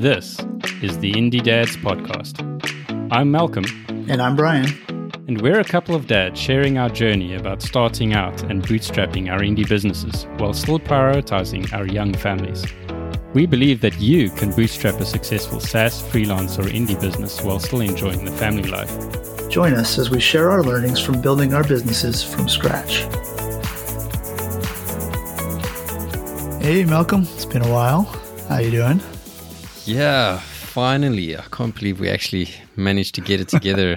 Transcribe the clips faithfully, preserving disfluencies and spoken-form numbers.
This is the Indie Dads Podcast. I'm Malcolm. And I'm Brian. And we're a couple of dads sharing our journey about starting out and bootstrapping our indie businesses while still prioritizing our young families. We believe that you can bootstrap a successful SaaS, freelance, or indie business while still enjoying the family life. Join us as we share our learnings from building our businesses from scratch. Hey, Malcolm. It's been a while. How you doing? Yeah, finally. I can't believe we actually managed to get it together.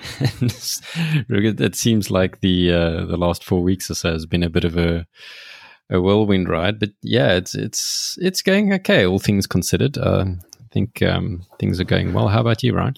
It seems like the uh, the last four weeks or so has been a bit of a a whirlwind ride, but yeah, it's it's it's going okay, all things considered. Uh, I think um, things are going well. How about you, Ryan?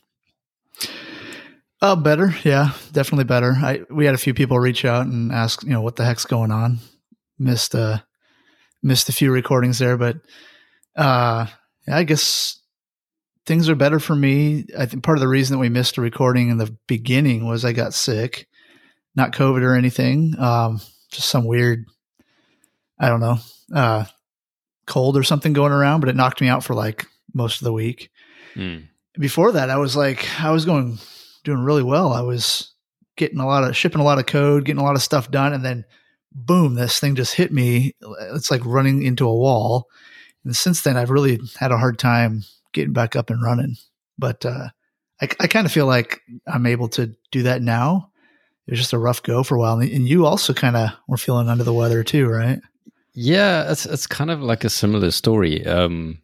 Uh, better, yeah, definitely better. I we had a few people reach out and ask, you know, what the heck's going on. Missed uh missed a few recordings there, but uh, I guess things are better for me. I think part of the reason that we missed a recording in the beginning was I got sick, not COVID or anything, um, just some weird, I don't know, uh, cold or something going around, but it knocked me out for like most of the week. Mm. Before that, I was like, I was going, doing really well. I was getting a lot of, shipping a lot of code, getting a lot of stuff done. And then boom, this thing just hit me. It's like running into a wall. And since then, I've really had a hard time getting back up and running. But uh, I, I kind of feel like I'm able to do that now. It was just a rough go for a while. And you also kind of were feeling under the weather too, right? Yeah, it's it's kind of like a similar story. Um,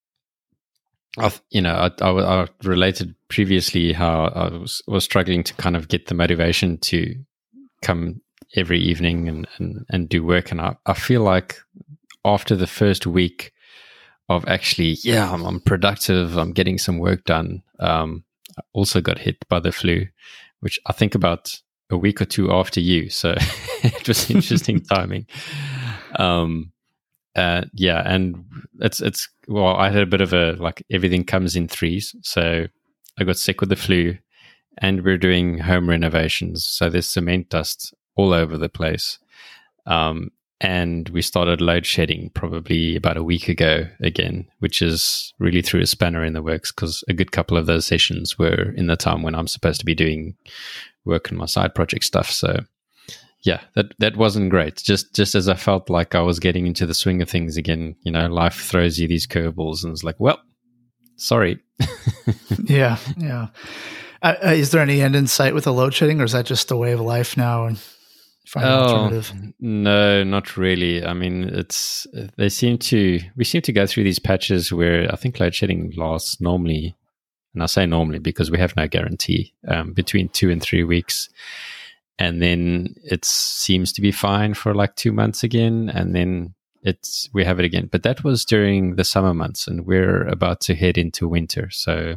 I've, you know, I, I, I related previously how I was, was struggling to kind of get the motivation to come every evening and, and, and do work. And I, I feel like after the first week of actually, yeah, I'm, I'm productive, I'm getting some work done, um, I also got hit by the flu, which I think about a week or two after you. So it was interesting timing. Um, uh, yeah, and it's, it's, well, I had a bit of a, like everything comes in threes. So I got sick with the flu and we're doing home renovations. So there's cement dust all over the place. Um, and we started load shedding probably about a week ago again, which is really threw a spanner in the works because a good couple of those sessions were in the time when I'm supposed to be doing work on my side project stuff. So yeah, that that wasn't great. Just just as I felt like I was getting into the swing of things again, you know, life throws you these curveballs and it's like, well, sorry. yeah, yeah. Uh, is there any end in sight with the load shedding, or is that just the way of life now? And find an oh, alternative? No, not really. I mean, it's they seem to we seem to go through these patches where I think load shedding lasts normally, and I say normally because we have no guarantee, um, between two and three weeks. And then it seems to be fine for like two months again, and then it's we have it again. But that was during the summer months, and we're about to head into winter. So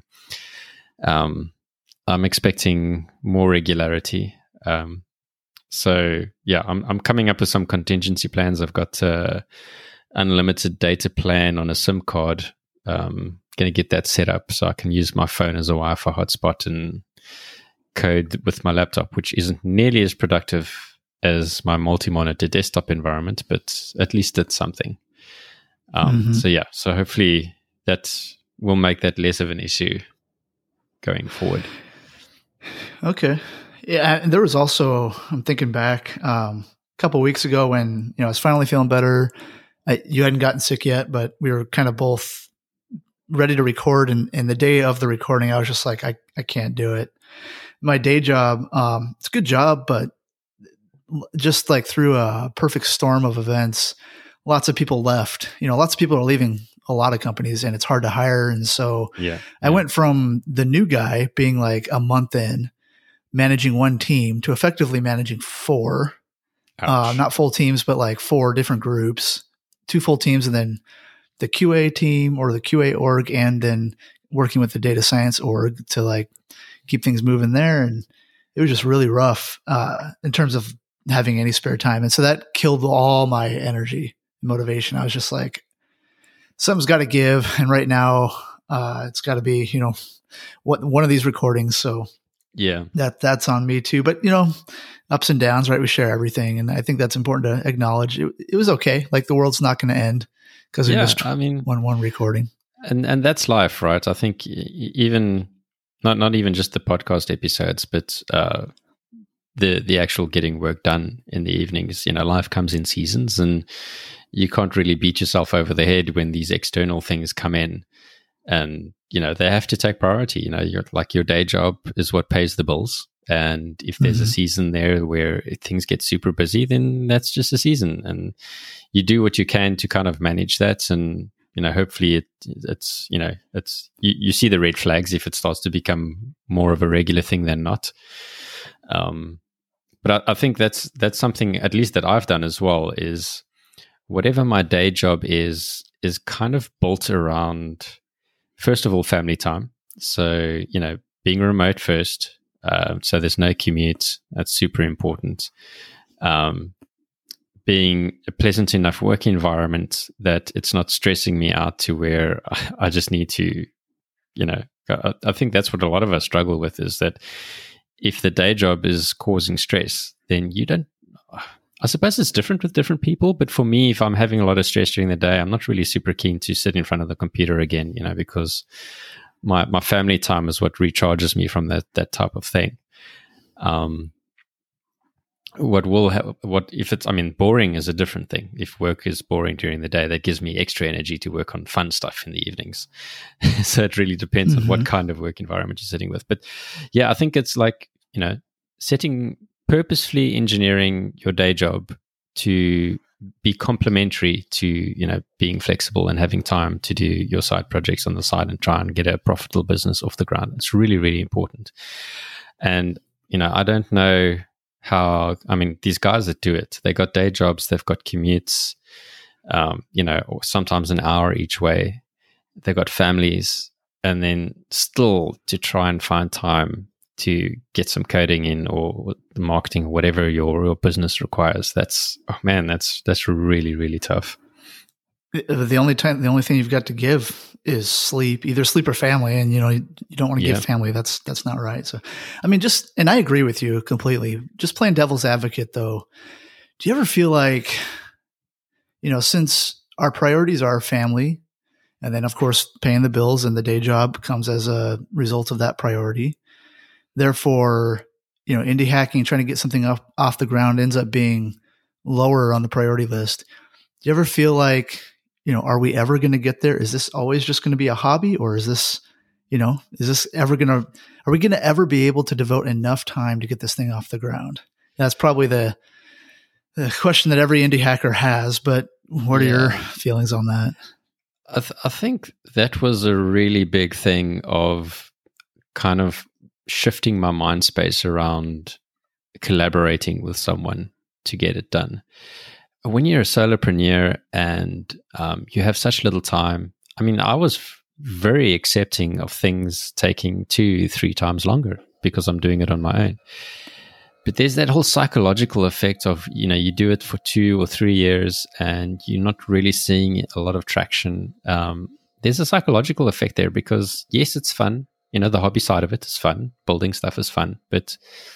um, I'm expecting more regularity. Um, so yeah, I'm I'm coming up with some contingency plans. I've got uh, unlimited data plan on a SIM card. Um, going to get that set up so I can use my phone as a Wi-Fi hotspot and code with my laptop, which isn't nearly as productive as my multi-monitor desktop environment, but at least it's something. Um, mm-hmm. So yeah, so hopefully that will make that less of an issue going forward. Okay. Yeah, and there was also, I'm thinking back um, a couple of weeks ago when, you know, I was finally feeling better. I, you hadn't gotten sick yet, but we were kind of both ready to record. And, and the day of the recording, I was just like, I, I can't do it. My day job, um, it's a good job, but just like through a perfect storm of events, lots of people left. You know, lots of people are leaving a lot of companies and it's hard to hire. And so yeah, I yeah. went from the new guy being like a month in, managing one team to effectively managing four, uh, not full teams, but like four different groups, two full teams, and then the Q A team or the Q A org, and then working with the data science org to like keep things moving there. And it was just really rough uh, in terms of having any spare time. And so that killed all my energy and motivation. I was just like, something's got to give. And right now uh, it's got to be, you know, what one of these recordings. So yeah, that that's on me too. But, you know, ups and downs, right? We share everything. And I think that's important to acknowledge. It, it was okay. Like the world's not going to end because we yeah, missed I mean, one, one recording. And and that's life, right? I think even not not even just the podcast episodes, but uh, the the actual getting work done in the evenings. You know, life comes in seasons, and you can't really beat yourself over the head when these external things come in, and you know they have to take priority. You know, your like your day job is what pays the bills, and if there's mm-hmm. a season there where things get super busy, then that's just a season, and you do what you can to kind of manage that. And you know, hopefully it it's you know it's you, you see the red flags if it starts to become more of a regular thing than not. Um, but I, I think that's that's something at least that I've done as well, is whatever my day job is is kind of built around, first of all, family time. So you know, being remote first, uh, so there's no commute. That's super important. Um, being a pleasant enough work environment that it's not stressing me out to where I just need to, you know, I, I think that's what a lot of us struggle with, is that if the day job is causing stress, then you don't, I suppose it's different with different people. But for me, if I'm having a lot of stress during the day, I'm not really super keen to sit in front of the computer again, you know, because my, my family time is what recharges me from that, that type of thing. Um, What will ha- what if it's I mean boring is a different thing. If work is boring during the day, that gives me extra energy to work on fun stuff in the evenings. So it really depends mm-hmm. on what kind of work environment you're sitting with. But yeah, I think it's like, you know, setting purposefully engineering your day job to be complementary to, you know, being flexible and having time to do your side projects on the side and try and get a profitable business off the ground. It's really, really important. And, you know, I don't know how, I mean, these guys that do it, they got day jobs, they've got commutes, um, you know, or sometimes an hour each way. They've got families, and then still to try and find time to get some coding in or marketing, whatever your, your business requires. That's, oh man, that's, that's really, really tough. The only time, the only thing you've got to give is sleep, either sleep or family. And, you know, you, you don't want to yeah. give family. That's, that's not right. So, I mean, just, and I agree with you completely. Just playing devil's advocate though. Do you ever feel like, you know, since our priorities are family, and then of course paying the bills and the day job comes as a result of that priority. Therefore, you know, indie hacking, trying to get something up off the ground ends up being lower on the priority list. Do you ever feel like, you know, are we ever going to get there? Is this always just going to be a hobby, or is this, you know, is this ever going to, are we going to ever be able to devote enough time to get this thing off the ground? That's probably the, the question that every indie hacker has, but what are yeah. your feelings on that? I, th- I think that was a really big thing of kind of shifting my mind space around collaborating with someone to get it done. When you're a solopreneur and um, you have such little time, I mean, I was f- very accepting of things taking two, three times longer because I'm doing it on my own. But there's that whole psychological effect of, you know, you do it for two or three years and you're not really seeing a lot of traction. Um, there's a psychological effect there because, yes, it's fun. You know, the hobby side of it is fun. Building stuff is fun. But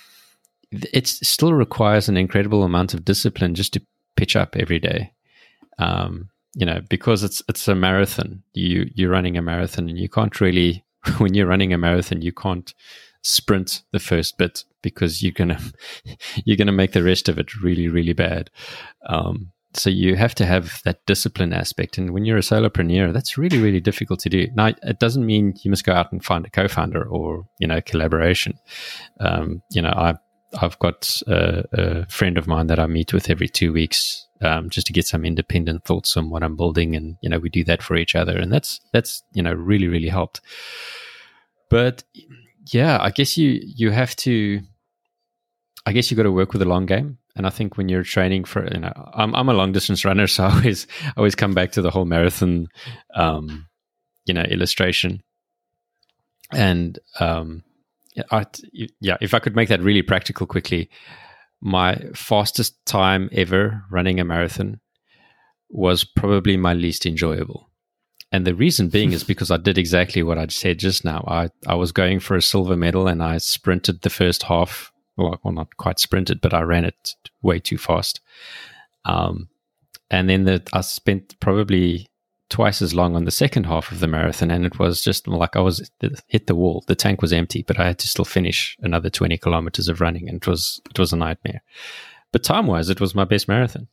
it still requires an incredible amount of discipline just to pitch up every day, um, you know, because it's it's a marathon. You you're running a marathon, and you can't really, when you're running a marathon, you can't sprint the first bit because you're gonna you're gonna make the rest of it really really bad. Um, so you have to have that discipline aspect, and when you're a solopreneur, that's really really difficult to do. Now, it doesn't mean you must go out and find a co-founder or, you know, collaboration. Um, you know, I. I've got a, a friend of mine that I meet with every two weeks um, just to get some independent thoughts on what I'm building, and you know we do that for each other, and that's that's you know really really helped. But yeah, I guess you you have to. I guess you got to work with the long game, and I think when you're training for, you know, I'm I'm a long distance runner, so I always I always come back to the whole marathon, um, you know, illustration, and. Um, I, yeah, if I could make that really practical quickly, my fastest time ever running a marathon was probably my least enjoyable. And the reason being is because I did exactly what I said just now. I, I was going for a silver medal and I sprinted the first half. Well, well not quite sprinted, but I ran it way too fast. Um, and then the, I spent probably twice as long on the second half of the marathon, and it was just like I was hit the wall. The tank was empty, but I had to still finish another twenty kilometers of running, and it was it was a nightmare. But time-wise, it was my best marathon.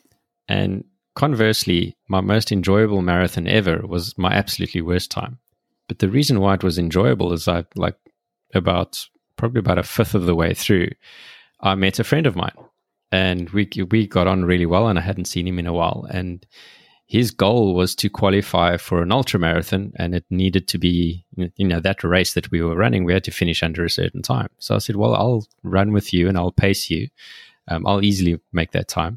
And conversely, my most enjoyable marathon ever was my absolutely worst time. But the reason why it was enjoyable is I like about probably about a fifth of the way through, I met a friend of mine, and we we got on really well, and I hadn't seen him in a while. And his goal was to qualify for an ultra marathon, and it needed to be, you know, that race that we were running, we had to finish under a certain time. So I said, well, I'll run with you and I'll pace you. Um, I'll easily make that time.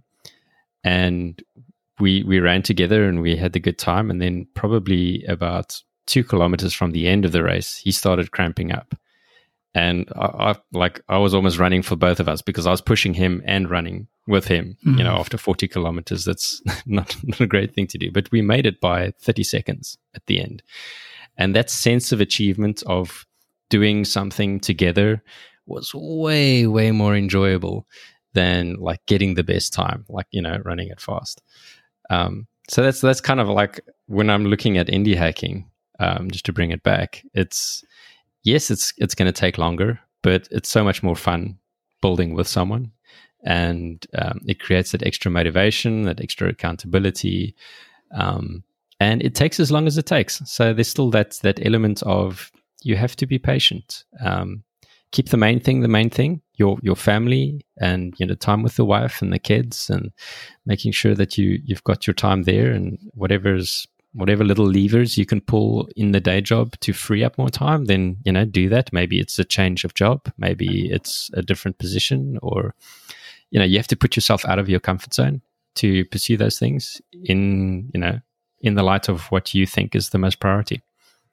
And we we ran together and we had the good time. And then probably about two kilometers from the end of the race, he started cramping up. And I, I like I was almost running for both of us because I was pushing him and running with him. Mm-hmm. You know, after forty kilometers, that's not, not a great thing to do. But we made it by thirty seconds at the end. And that sense of achievement of doing something together was way, way more enjoyable than like getting the best time, like, you know, running it fast. Um, so that's that's kind of like when I'm looking at indie hacking, um, just to bring it back, it's yes, it's it's going to take longer, but it's so much more fun building with someone, and um, it creates that extra motivation, that extra accountability, um, and it takes as long as it takes. So there's still that that element of you have to be patient. Um, keep the main thing the main thing, your your family, and you know time with the wife and the kids, and making sure that you you've got your time there, and whatever's whatever little levers you can pull in the day job to free up more time, then, you know, do that. Maybe it's a change of job. Maybe it's a different position, or, you know, you have to put yourself out of your comfort zone to pursue those things in, you know, in the light of what you think is the most priority.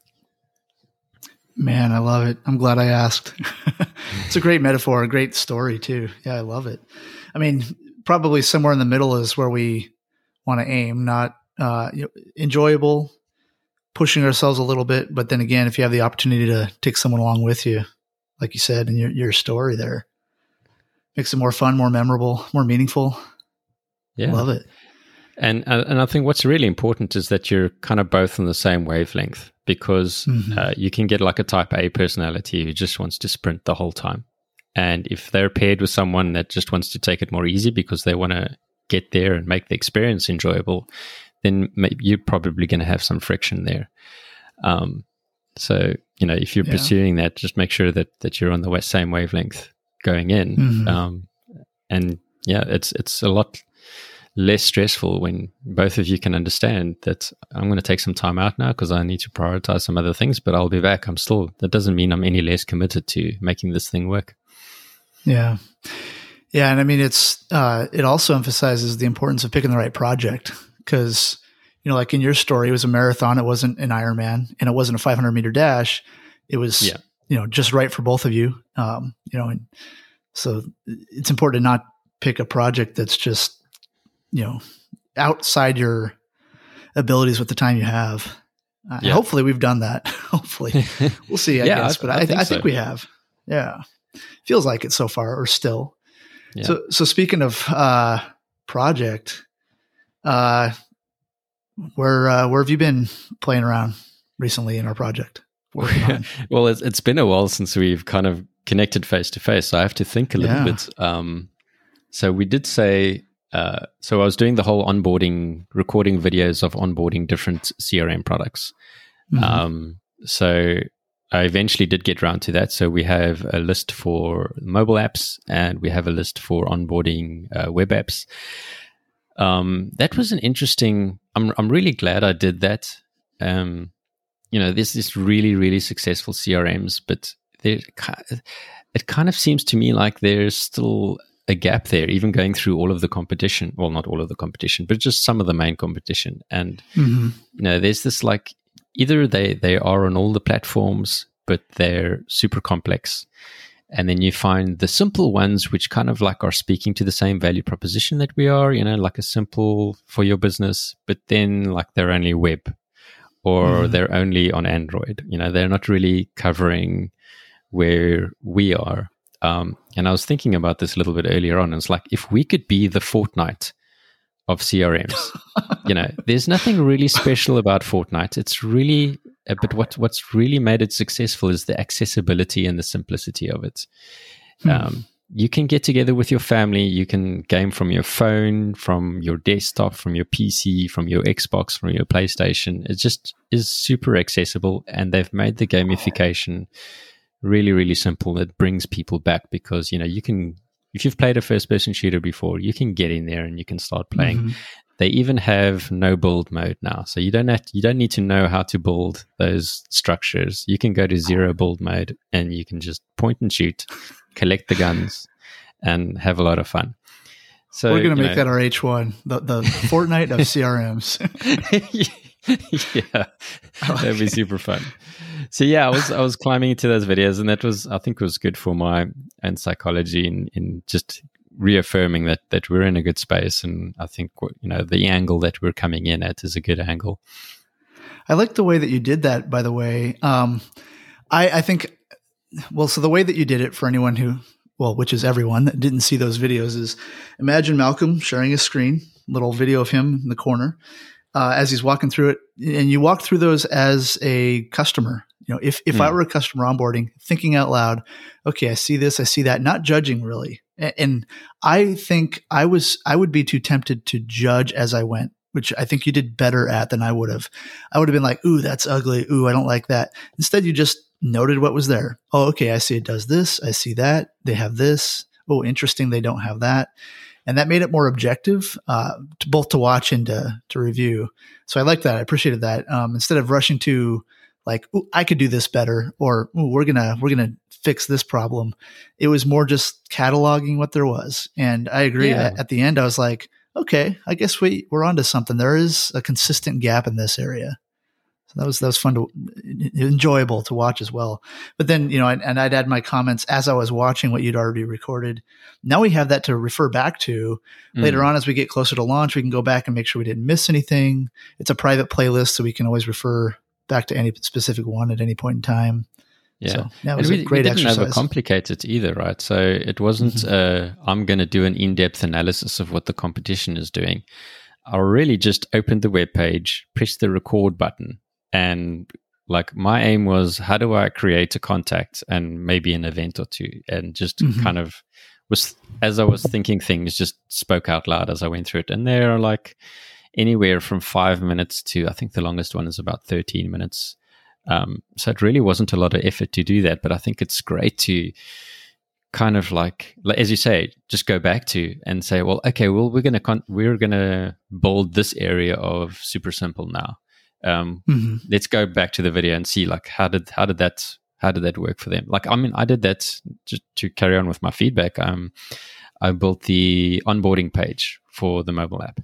Man, I love it. I'm glad I asked. It's a great metaphor, a great story too. Yeah, I love it. I mean, probably somewhere in the middle is where we want to aim, not Uh, you know, enjoyable, pushing ourselves a little bit. But then again, if you have the opportunity to take someone along with you, like you said in your, your story there, makes it more fun, more memorable, more meaningful. Yeah. Love it. And, uh, and I think what's really important is that you're kind of both on the same wavelength, because mm-hmm. uh, you can get like a type A personality who just wants to sprint the whole time. And if they're paired with someone that just wants to take it more easy because they want to get there and make the experience enjoyable, then maybe you're probably going to have some friction there. Um, so, you know, if you're yeah. pursuing that, just make sure that that you're on the same wavelength going in. Mm-hmm. Um, and yeah, it's it's a lot less stressful when both of you can understand that I'm going to take some time out now because I need to prioritize some other things, but I'll be back. I'm still, that doesn't mean I'm any less committed to making this thing work. Yeah. Yeah. And I mean, it's, uh, it also emphasizes the importance of picking the right project. Because, you know, like in your story, it was a marathon. It wasn't an Ironman, and it wasn't a five hundred meter dash. It was, yeah. you know, just right for both of you. Um, you know, and so it's important to not pick a project that's just, you know, outside your abilities with the time you have. Uh, yeah. Hopefully we've done that. Hopefully we'll see, I yeah, guess, I, but I, I, think, I think so. we have. Yeah. Feels like it so far, or still. Yeah. So, so speaking of, uh, project, Uh, where uh, where have you been playing around recently in our project? Well, it's, it's been a while since we've kind of connected face to face, so I have to think a little yeah. bit. Um, so we did say, uh, so I was doing the whole onboarding, recording videos of onboarding different C R M products. Mm-hmm. Um, so I eventually did get around to that. So we have a list for mobile apps, and we have a list for onboarding uh, web apps. Um, that was an interesting, I'm I'm really glad I did that. Um, you know, there's this really, really successful C R Ms, but there, it kind of seems to me like there's still a gap there, even going through all of the competition. Well, not all of the competition, but just some of the main competition. And, mm-hmm. you know, there's this like, either they, they are on all the platforms, but they're super complex. And then you find the simple ones, which kind of like are speaking to the same value proposition that we are, you know, like a simple for your business, but then like they're only web, or mm. they're only on Android. You know, they're not really covering where we are. Um, and I was thinking about this a little bit earlier on. And it's like, if we could be the Fortnite of C R Ms. You know, there's nothing really special about Fortnite. It's really, uh, but what what's really made it successful is the accessibility and the simplicity of it. Hmm. Um, you can get together with your family. You can game from your phone, from your desktop, from your P C, from your Xbox, from your PlayStation. It just is super accessible, and they've made the gamification really, really simple. It brings people back because, you know, you can, if you've played a first-person shooter before, you can get in there and you can start playing. Mm-hmm. They even have no build mode now, so you don't have to, you don't need to know how to build those structures. You can go to zero build mode and you can just point and shoot, collect the guns, and have a lot of fun. So we're going to make know, that our H one, the the Fortnite of C R Ms. Yeah, that'd be super fun. So yeah, I was I was climbing into those videos, and that was, I think, was good for my own psychology in in just reaffirming that that we're in a good space, and I think, you know, the angle that we're coming in at is a good angle. I like the way that you did that, by the way. Um, I, I think, well, so the way that you did it, for anyone who, well, which is everyone that didn't see those videos, is imagine Malcolm sharing his screen, little video of him in the corner uh, as he's walking through it, and you walk through those as a customer. You know, if if mm. I were a customer onboarding, thinking out loud, okay, I see this, I see that, not judging really. And I think I was, I would be too tempted to judge as I went, which I think you did better at than I would have. I would have been like, ooh, that's ugly. Ooh, I don't like that. Instead, you just noted what was there. Oh, okay, I see it does this. I see that. They have this. Oh, interesting. They don't have that. And that made it more objective, uh, to both to watch and to, to review. So I like that. I appreciated that. Um, instead of rushing to like, ooh, I could do this better, or ooh, we're gonna we're gonna fix this problem. It was more just cataloging what there was. And I agree yeah. that at the end, I was like, okay, I guess we we're onto something. There is a consistent gap in this area. So that was that was fun to enjoyable to watch as well. But then, you know, and, and I'd add my comments as I was watching what you'd already recorded. Now we have that to refer back to mm. later on as we get closer to launch. We can go back and make sure we didn't miss anything. It's a private playlist, so we can always refer back to any specific one at any point in time. Yeah, so that was and we, a great we didn't exercise. overcomplicate it either, right? So it wasn't, mm-hmm. uh, I'm going to do an in-depth analysis of what the competition is doing. I really just opened the web page, pressed the record button, and like my aim was, how do I create a contact and maybe an event or two, and just mm-hmm. kind of was, as I was thinking things, just spoke out loud as I went through it. And there are like anywhere from five minutes to, I think the longest one is about thirteen minutes. Um, so it really wasn't a lot of effort to do that, but I think it's great to kind of like, as you say, just go back to and say, well, okay, well, we're going to, con- we're going to build this area of Super Simple now. Um, mm-hmm. Let's go back to the video and see like, how did, how did that, how did that work for them? Like, I mean, I did that just to carry on with my feedback. Um, I built the onboarding page for the mobile app.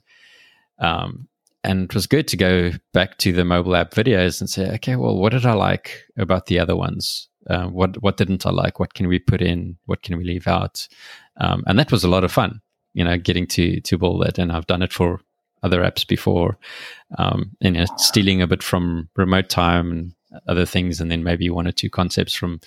Um, And it was good to go back to the mobile app videos and say, okay, well, what did I like about the other ones? Uh, what what didn't I like? What can we put in? What can we leave out? Um, and that was a lot of fun, you know, getting to to build that. And I've done it for other apps before, um, and you know, stealing a bit from Remote Time and other things, and then maybe one or two concepts from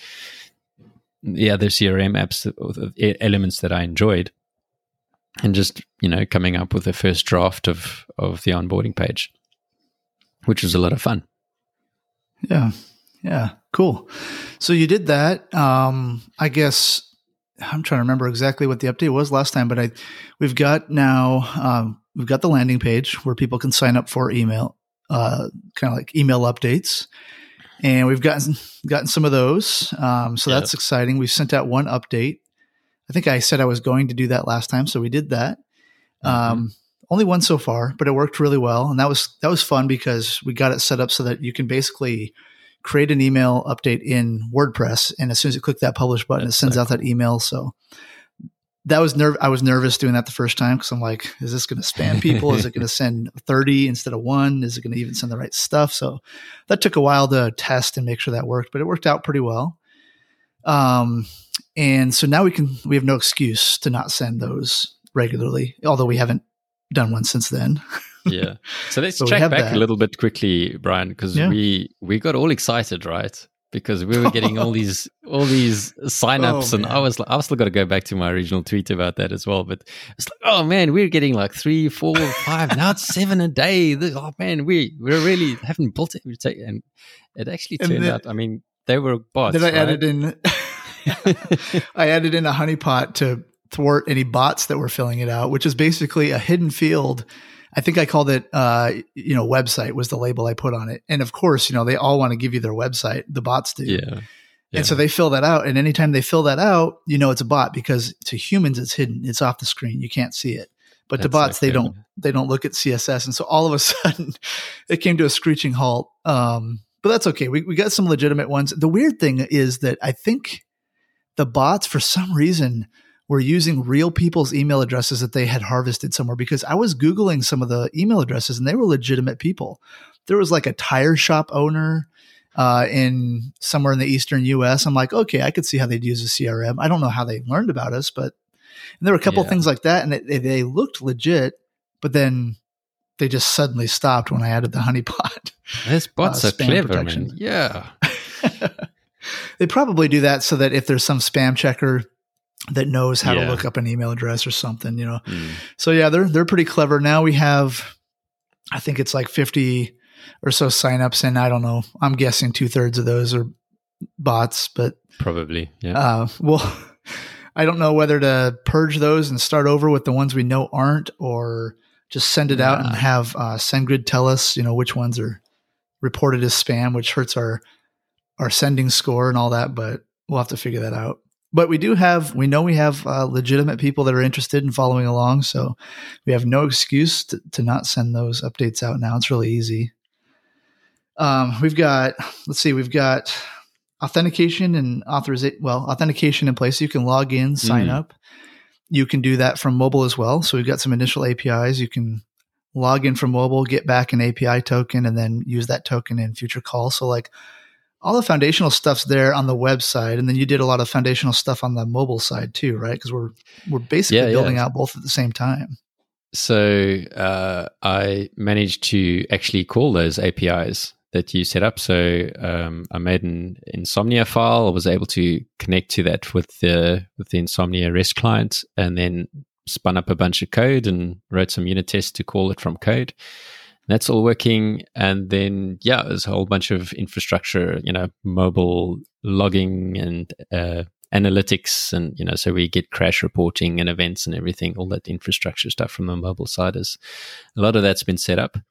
the other C R M apps, elements that I enjoyed. And just, you know, coming up with the first draft of, of the onboarding page, which was a lot of fun. Yeah. Yeah. Cool. So you did that. Um, I guess I'm trying to remember exactly what the update was last time, but I, we've got now, um, we've got the landing page where people can sign up for email, uh, kind of like email updates. And we've gotten, gotten some of those. Um, so yep. That's exciting. We've sent out one update. I think I said I was going to do that last time, so we did that. Mm-hmm. Um, only one so far, but it worked really well, and that was that was fun because we got it set up so that you can basically create an email update in WordPress, and as soon as you click that publish button, That's it sends so out that email. So that was nerve. I was nervous doing that the first time because I'm like, is this going to spam people? Is it going to send thirty instead of one? Is it going to even send the right stuff? So that took a while to test and make sure that worked, but it worked out pretty well. Um, and so now we can, we have no excuse to not send those regularly, although we haven't done one since then. Yeah. So let's so check back that. a little bit quickly, Brian, because yeah. we, we got all excited, right? because we were getting all these all these signups, Oh, and man. I was like, I've still got to go back to my original tweet about that as well. But it's like, oh man, we're getting like three, four, five, now it's seven a day. This- Oh man, we we really haven't built it. We take- And it actually And turned then- out. I mean, they were bots. Then I right? added in, I added in a honeypot to thwart any bots that were filling it out, which is basically a hidden field. I think I called it, uh, you know, website was the label I put on it. And of course, you know, they all want to give you their website. The bots do. Yeah. yeah. And so they fill that out. And anytime they fill that out, you know, it's a bot, because to humans, it's hidden. It's off the screen. You can't see it. But to That's bots, so they clever. don't, they don't look at C S S. And so all of a sudden it came to a screeching halt. Um, but that's okay. We, we got some legitimate ones. The weird thing is that I think the bots, for some reason, were using real people's email addresses that they had harvested somewhere, because I was Googling some of the email addresses and they were legitimate people. There was like a tire shop owner uh, in somewhere in the Eastern U S. I'm like, okay, I could see how they'd use a C R M. I don't know how they learned about us, but and there were a couple Yeah. things like that, and they, they looked legit, but then they just suddenly stopped when I added the honeypot. This bot's uh, so spam clever, protection. man. Yeah. They probably do that so that if there's some spam checker that knows how Yeah. to look up an email address or something, you know. Mm. So yeah, they're they're pretty clever. Now we have, I think it's like fifty or so signups, and I don't know. I'm guessing two thirds of those are bots, but Probably. Yeah. uh, well, I don't know whether to purge those and start over with the ones we know aren't, or just send it out and Nah. have uh, SendGrid tell us, you know, which ones are reported as spam, which hurts our our sending score and all that. But we'll have to figure that out. But we do have, we know we have uh, legitimate people that are interested in following along. So we have no excuse to, to not send those updates out now. It's really easy. Um, we've got, let's see, we've got authentication and authorization. Well, authentication in place. You can log in, sign Mm. up. You can do that from mobile as well. So we've got some initial A P Is. You can log in from mobile, get back an A P I token, and then use that token in future calls. So like all the foundational stuff's there on the website, and then you did a lot of foundational stuff on the mobile side too, right? Because we're we're basically Yeah, yeah. building out both at the same time. So uh, I managed to actually call those A P Is that you set up. So um, I made an Insomnia file. I was able to connect to that with the with the Insomnia REST client, and then spun up a bunch of code and wrote some unit tests to call it from code. That's all working. And then, yeah, there's a whole bunch of infrastructure, you know, mobile logging and uh, analytics. And, you know, so we get crash reporting and events and everything, all that infrastructure stuff from the mobile side is a lot of that's been set up.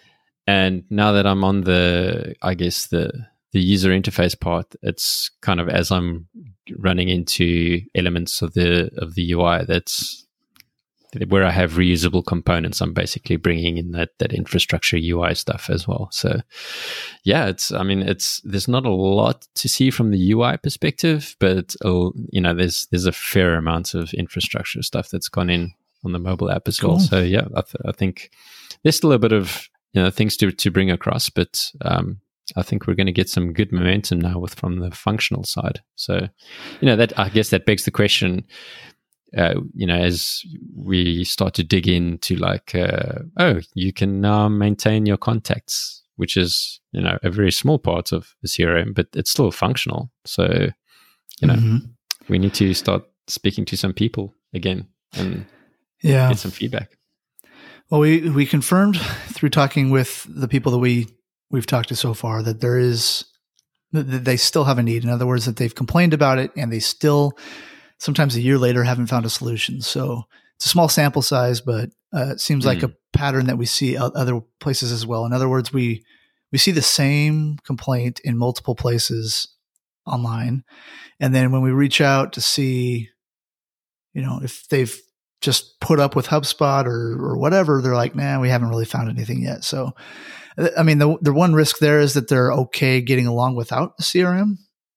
And now that I'm on the, I guess, the, the user interface part, it's kind of as I'm running into elements of the, of the U I that's, where I have reusable components, I'm basically bringing in that that infrastructure U I stuff as well. So, yeah, it's I mean, it's there's not a lot to see from the U I perspective, but uh, you know, there's there's a fair amount of infrastructure stuff that's gone in on the mobile app as Cool. well. So, yeah, I, th- I think there's still a bit of you know things to to bring across, but um, I think we're going to get some good momentum now with from the functional side. So, you know, that I guess that begs the question. Uh, you know, as we start to dig into like, uh, oh, you can now maintain your contacts, which is, you know, a very small part of the C R M, but it's still functional. So, you know, Mhm. we need to start speaking to some people again and Yeah. get some feedback. Well, we we confirmed through talking with the people that we we've talked to so far that there is that they still have a need. In other words, that they've complained about it and they still sometimes a year later haven't found a solution. So it's a small sample size, but uh, it seems like Mm. a pattern that we see o- other places as well. In other words, we we see the same complaint in multiple places online, and then when we reach out to see, you know, if they've just put up with HubSpot or or whatever, they're like, nah, we haven't really found anything yet. So, I mean, the the one risk there is that they're okay getting along without a C R M.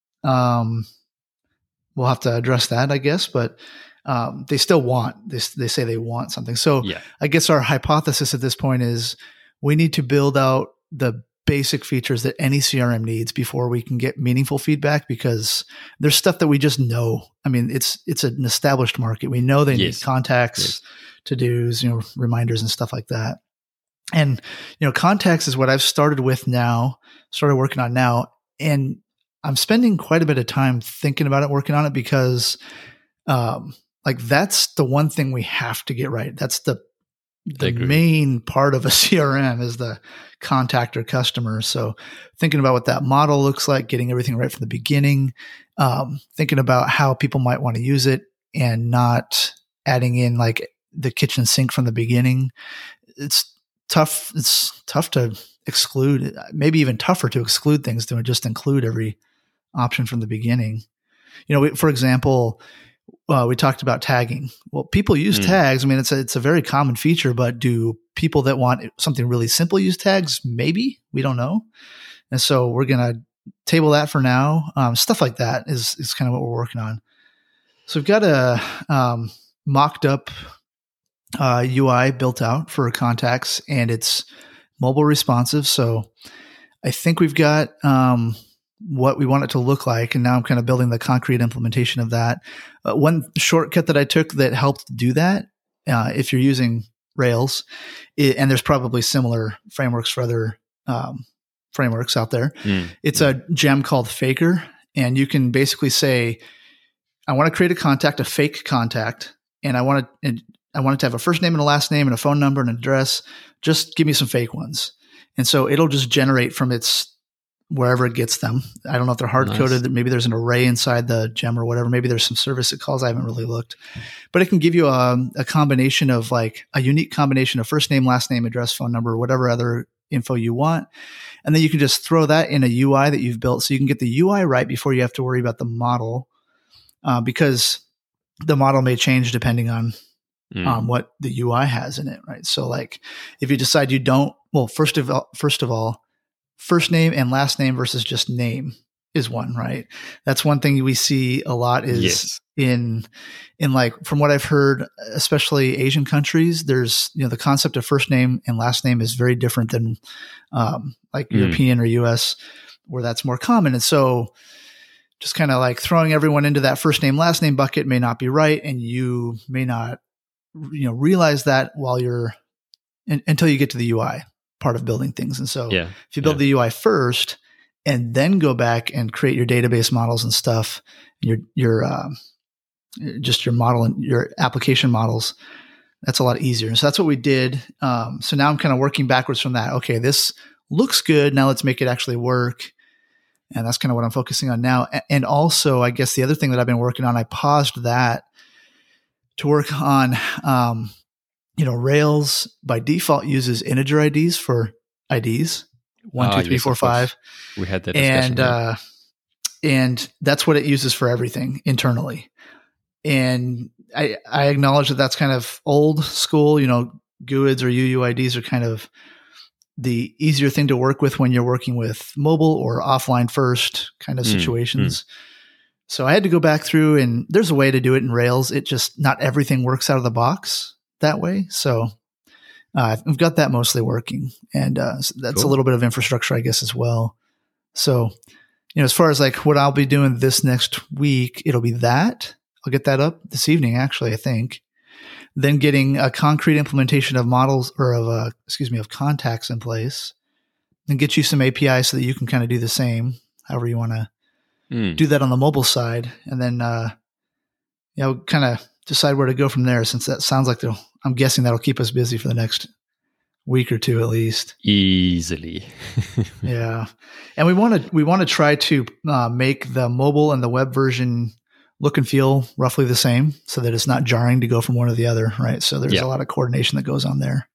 Um, we'll have to address that, I guess, but um, they still want this. They say they want something. So Yeah. I guess our hypothesis at this point is we need to build out the basic features that any C R M needs before we can get meaningful feedback, because there's stuff that we just know. I mean, it's it's an established market. We know they Yes. need contacts, Yes. to-dos, you know, reminders and stuff like that. And, you know, contacts is what I've started with now, started working on now. And I'm spending quite a bit of time thinking about it, working on it, because um, like that's the one thing we have to get right. That's the the main part of a C R M is the contact or customer. So thinking about what that model looks like, getting everything right from the beginning, um, thinking about how people might want to use it and not adding in like the kitchen sink from the beginning. It's tough. It's tough to exclude, maybe even tougher to exclude things than just include every option from the beginning. You know, we, for example, Uh, we talked about tagging. Well, people use mm. tags. I mean, it's a, it's a very common feature, but do people that want something really simple use tags? Maybe. We don't know. And so we're going to table that for now. Um, stuff like that is, is kind of what we're working on. So we've got a um, mocked up uh, U I built out for contacts, and it's mobile responsive. So I think we've got um, what we want it to look like. And now I'm kind of building the concrete implementation of that. Uh, one shortcut that I took that helped do that, uh, if you're using Rails, it, and there's probably similar frameworks for other um, frameworks out there. Mm, it's yeah. a gem called Faker. And you can basically say, I want to create a contact, a fake contact, and I want to, and I want it to have a first name and a last name and a phone number and an address. Just give me some fake ones. And so it'll just generate from its wherever it gets them. I don't know if they're hard coded. Nice. Maybe there's an array inside the gem or whatever. Maybe there's some service it calls. I haven't really looked, but it can give you a, a combination of like a unique combination of first name, last name, address, phone number, whatever other info you want. And then you can just throw that in a U I that you've built. So you can get the U I right before you have to worry about the model, uh, because the model may change depending on mm. um, what the U I has in it. Right. So like if you decide you don't, well, first of all, first of all, first name and last name versus just name is one, right? That's one thing we see a lot is yes. in, in like, from what I've heard, especially Asian countries, there's, you know, the concept of first name and last name is very different than um, like mm. European or U S, where that's more common. And so just kind of like throwing everyone into that first name, last name bucket may not be right. And you may not, you know, realize that while you're, in, until you get to the U I part of building things. And so yeah, if you build yeah. the U I first and then go back and create your database models and stuff, your, your, um, just your model and your application models, that's a lot easier. And so that's what we did. Um, so now I'm kind of working backwards from that. Okay, this looks good. Now let's make it actually work. And that's kind of what I'm focusing on now. And also, I guess the other thing that I've been working on, I paused that to work on, um, you know, Rails by default uses integer I Ds for I Ds, one, uh, two, three, yes, four, five. We had that discussion. And, uh, and that's what it uses for everything internally. And I, I acknowledge that that's kind of old school, you know, G U I Ds or U U I Ds are kind of the easier thing to work with when you're working with mobile or offline first kind of situations. Mm, mm. So I had to go back through, and there's a way to do it in Rails. It just, not everything works out of the box that way. So uh, we've got that mostly working, and uh, that's cool. A little bit of infrastructure, I guess, as well. So, you know, as far as like what I'll be doing this next week, it'll be that. I'll get that up this evening, actually, I think. Then getting a concrete implementation of models or of, uh, excuse me, of contacts in place, and get you some A P Is so that you can kind of do the same, however you want to mm. do that on the mobile side. And then, uh, you know, kind of decide where to go from there, since that sounds like they'll, I'm guessing that'll keep us busy for the next week or two at least. Easily. Yeah. And we want to, we want to try to uh, make the mobile and the web version look and feel roughly the same, so that it's not jarring to go from one to the other, right? So there's yeah. a lot of coordination that goes on there.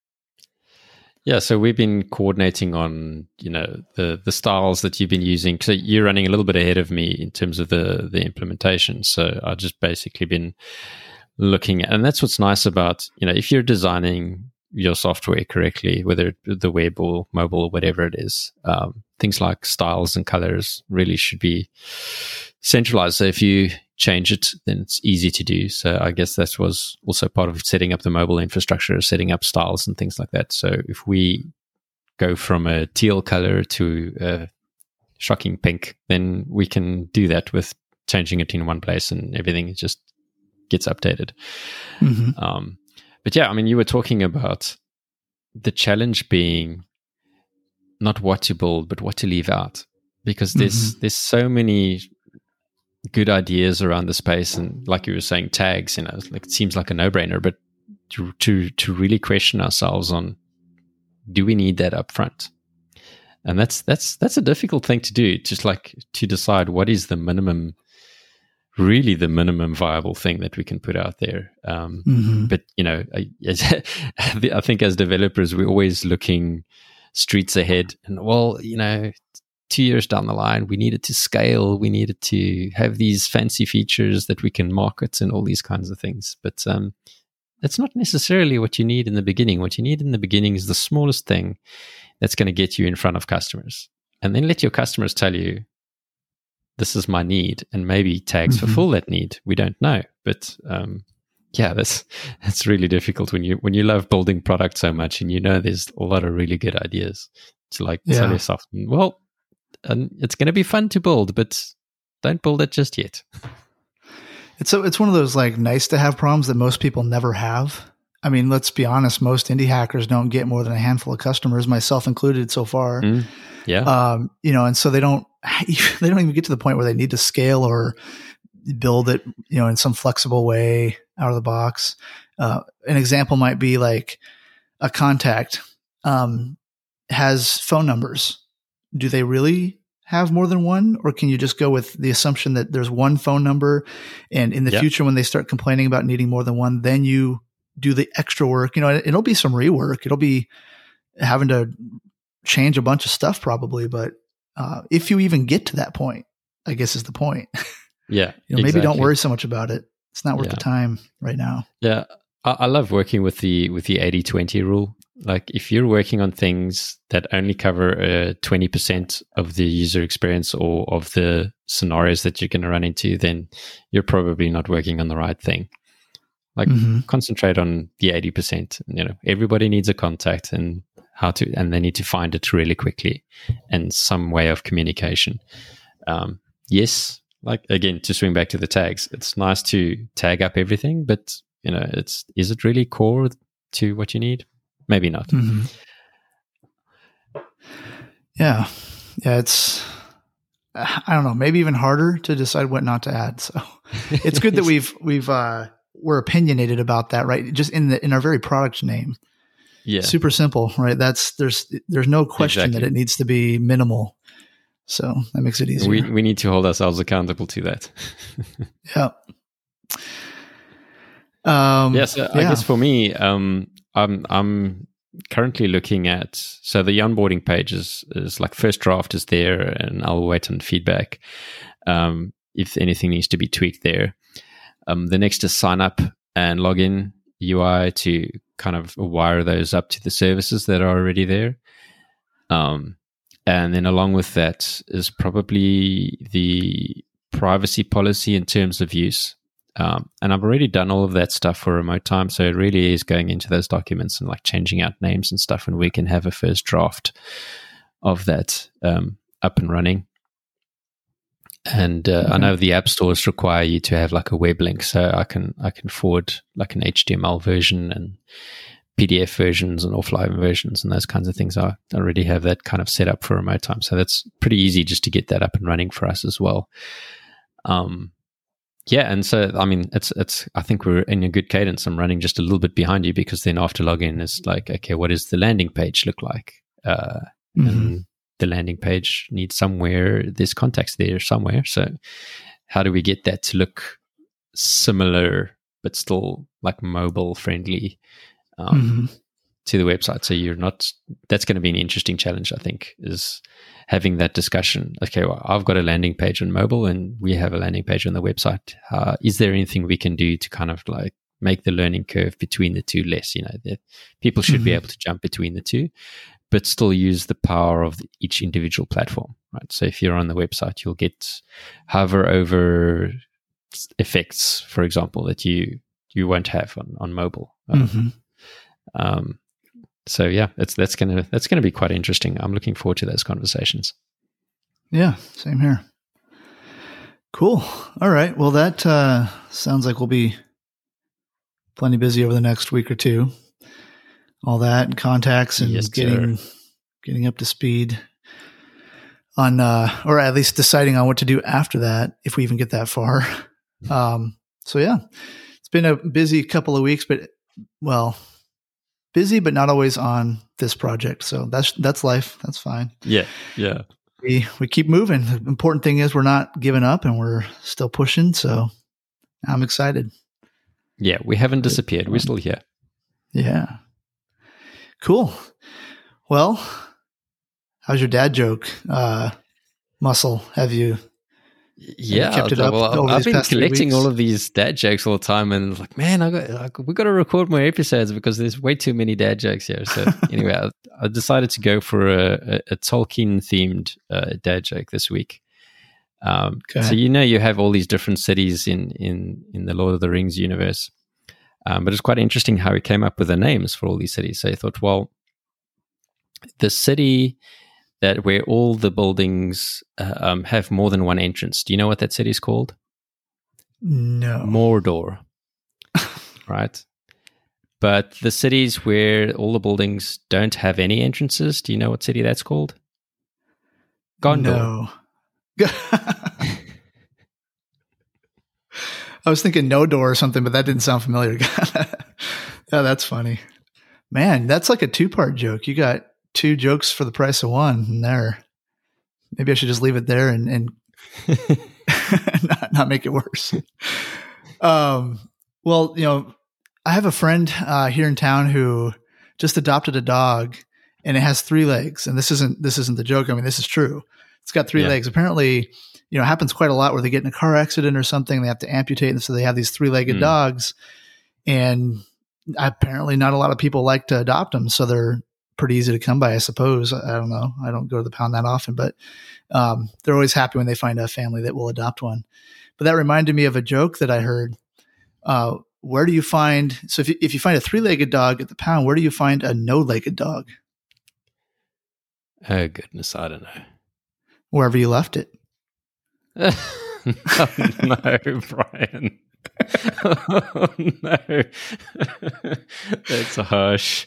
Yeah, so we've been coordinating on, you know, the the styles that you've been using. So you're running a little bit ahead of me in terms of the the implementation. So I've just basically been looking at, and that's what's nice about, you know, if you're designing your software correctly, whether the web or mobile or whatever it is, um, things like styles and colors really should be centralized. So if you change it, then it's easy to do. So I guess that was also part of setting up the mobile infrastructure, setting up styles and things like that. So if we go from a teal color to a shocking pink, then we can do that with changing it in one place, and everything just gets updated. Mm-hmm. Um, but yeah, I mean, you were talking about the challenge being not what to build, but what to leave out. because there's Mhm. there's so many good ideas around the space, and like you were saying, tags. You know, like it seems like a no-brainer, but to to to really question ourselves on, do we need that up front? And that's that's that's a difficult thing to do. Just like to decide what is the minimum, really the minimum viable thing that we can put out there. Um, Mhm. but you know, I, I think as developers, we're always looking streets ahead, and well, you know, two years down the line, we needed to scale, we needed to have these fancy features that we can market and all these kinds of things. But um, that's not necessarily what you need in the beginning. What you need in the beginning is the smallest thing that's going to get you in front of customers, and then let your customers tell you, this is my need, and maybe tags Mhm. fulfill that need. We don't know, but um, yeah, that's that's really difficult when you when you love building products so much, and you know there's a lot of really good ideas to like Yeah. tell yourself, well, and it's going to be fun to build, but don't build it just yet. It's a, it's one of those like nice to have problems that most people never have. I mean, let's be honest, most indie hackers don't get more than a handful of customers, myself included so far. Mm, yeah. Um, you know, and so they don't, they don't even get to the point where they need to scale or build it, you know, in some flexible way out of the box. Uh, an example might be like a contact, um, has phone numbers. Do they really have more than one, or can you just go with the assumption that there's one phone number, and in the Yep. future, when they start complaining about needing more than one, then you do the extra work? You know, it'll be some rework. It'll be having to change a bunch of stuff probably, but uh, if you even get to that point, I guess is the point. Yeah. You know, maybe don't exactly. worry so much about it. It's not worth Yeah. the time right now. Yeah, I, I love working with the with the eighty twenty rule. Like if you're working on things that only cover uh, twenty percent of the user experience or of the scenarios that you're going to run into, then you're probably not working on the right thing. Like Mhm. concentrate on the eighty percent. You know, everybody needs a contact, and how to, and they need to find it really quickly, and some way of communication. Um, yes, like again, to swing back to the tags, it's nice to tag up everything, but you know, it's is it really core to what you need? Maybe not. Mhm. Yeah. Yeah. It's, I don't know, maybe even harder to decide what not to add. So it's good that we've, we've, uh, we're opinionated about that, right? Just in the, in our very product name. Yeah. Super simple, right? That's, there's, there's no question Exactly. that it needs to be minimal. So that makes it easier. We we need to hold ourselves accountable to that. Yeah. Um, yes, yeah, so I guess for me, um, I'm I'm currently looking at, so the onboarding page is, is like first draft is there, and I'll wait on feedback um, if anything needs to be tweaked there. Um, the next is sign up and login U I to kind of wire those up to the services that are already there. Um, and then along with that is probably the privacy policy in terms of use. Um, and I've already done all of that stuff for remote time. So it really is going into those documents and like changing out names and stuff. And we can have a first draft of that um, up and running. And uh, okay. I know the app stores require you to have like a web link. So I can, I can forward like an H T M L version and P D F versions and offline versions and those kinds of things. I already have that kind of set up for remote time. So that's pretty easy just to get that up and running for us as well. Um, yeah. And so, I mean, it's, it's, I think we're in a good cadence. I'm running just a little bit behind you because then after login is like, okay, what does the landing page look like? Uh, mm-hmm. And the landing page needs somewhere, there's context there somewhere. So how do we get that to look similar, but still like mobile friendly? Um, mm-hmm. to the website. So you're not, that's going to be an interesting challenge, I think, is having that discussion. Okay, well, I've got a landing page on mobile and we have a landing page on the website. Uh, is there anything we can do to kind of like make the learning curve between the two less? You know, that people should mm-hmm. be able to jump between the two, but still use the power of the, each individual platform, right? So if you're on the website, you'll get hover over effects, for example, that you, you won't have on, on mobile. Um, mm-hmm. Um, so yeah, it's, that's going to, that's going to be quite interesting. I'm looking forward to those conversations. Yeah. Same here. Cool. All right. Well, that, uh, sounds like we'll be plenty busy over the next week or two. All that and contacts and yes, getting, sir. getting up to speed. on, uh, or at least deciding on what to do after that, if we even get that far. Um, so yeah, it's been a busy couple of weeks, but well, busy, but not always on this project. So that's, that's life. That's fine. Yeah. Yeah. We, we keep moving. The important thing is we're not giving up and we're still pushing. So I'm excited. Yeah. We haven't disappeared. We're still here. Yeah. Cool. Well, how's your dad joke, uh, muscle? Have you, yeah, have you kept it up? Well, over I've these been past three collecting weeks? all of these dad jokes all the time, and like, man, I got, like, we got to record more episodes because there's way too many dad jokes here. So anyway, I, I decided to go for a, a, a Tolkien themed uh, dad joke this week. Um, Okay. So you know, you have all these different cities in in in the Lord of the Rings universe, um, but it's quite interesting how he came up with the names for all these cities. So he thought, well, the city that where all the buildings uh, um, have more than one entrance. Do you know what that city is called? No. Mordor, right? But the cities where all the buildings don't have any entrances, do you know what city that's called? Gondor. No. I was thinking no door or something, but that didn't sound familiar. Yeah, that's funny. Man, that's like a two-part joke. You got two jokes for the price of one in there. Maybe I should just leave it there and, and not, not make it worse. Um, well, you know, I have a friend uh, here in town who just adopted a dog, and it has three legs. And this isn't this isn't the joke. I mean, this is true. It's got three Yeah. legs. Apparently, you know, it happens quite a lot where they get in a car accident or something. They have to amputate, and so they have these three-legged Mm. dogs. And apparently, not a lot of people like to adopt them, so they're pretty easy to come by, I suppose. I don't know. I don't go to the pound that often, but um, they're always happy when they find a family that will adopt one. But that reminded me of a joke that I heard. Uh, where do you find, so if you, if you find a three-legged dog at the pound, where do you find a no-legged dog? Oh, goodness, I don't know. Wherever you left it. Oh, no, Brian. Oh, no. That's harsh.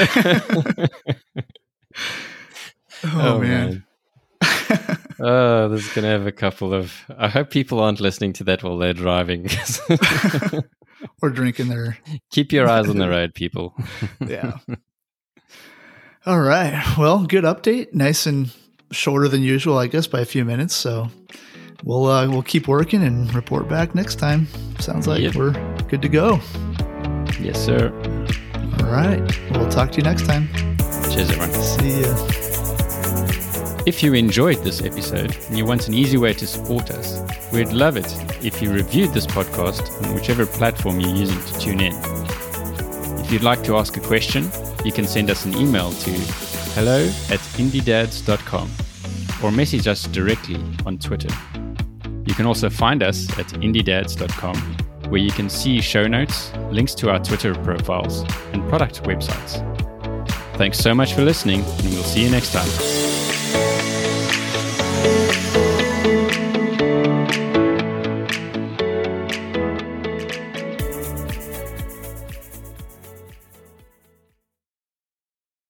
Oh, man. Oh, this is going to have a couple of... I hope people aren't listening to that while they're driving. Or drinking their... Keep your eyes on the road, people. Yeah. All right. Well, good update. Nice and shorter than usual, I guess, by a few minutes. So we'll uh, we'll keep working and report back next time. Sounds like Yep. we're good to go. Yes, sir. All right. We'll talk to you next time. Cheers, everyone. See ya. If you enjoyed this episode and you want an easy way to support us, we'd love it if you reviewed this podcast on whichever platform you're using to tune in. If you'd like to ask a question, you can send us an email to hello at indiedads dot com or message us directly on Twitter. You can also find us at indiedads dot com, where you can see show notes, links to our Twitter profiles, and product websites. Thanks so much for listening, and we'll see you next time.